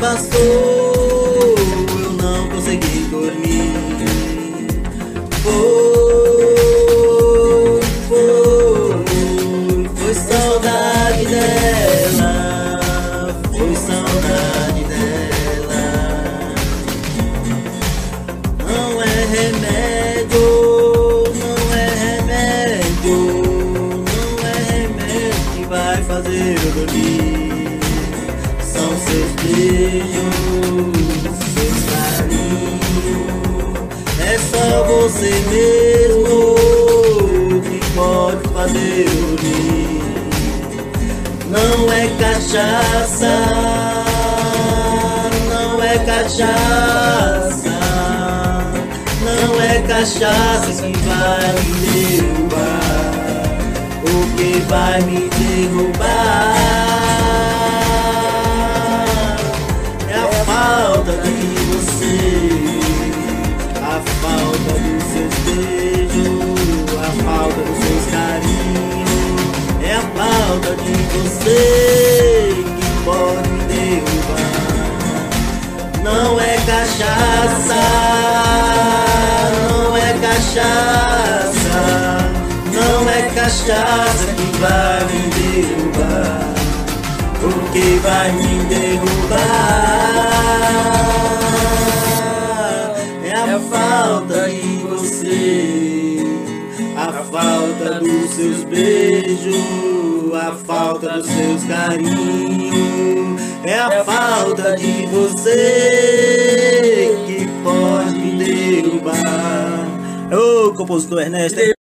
passou, eu não consegui dormir. Foi saudade dela, foi saudade dela. Não é remédio, não é remédio, não é remédio que vai fazer eu dormir. São seus beijos, seus carinhos. É só você mesmo que pode fazer eu dormir. Não é cachaça, não é cachaça, não é cachaça que vai me derrubar. O que vai me derrubar é a falta de você, a falta dos seus beijos, a falta dos seus carinhos. É a falta de você que pode me derrubar. Não é cachaça, não é cachaça, não é cachaça que vai me derrubar. O que vai me derrubar é a falta de você, a falta dos seus beijos, a falta dos seus carinhos. É a falta de você que pode me derrubar. Ô, compositor Ernesto.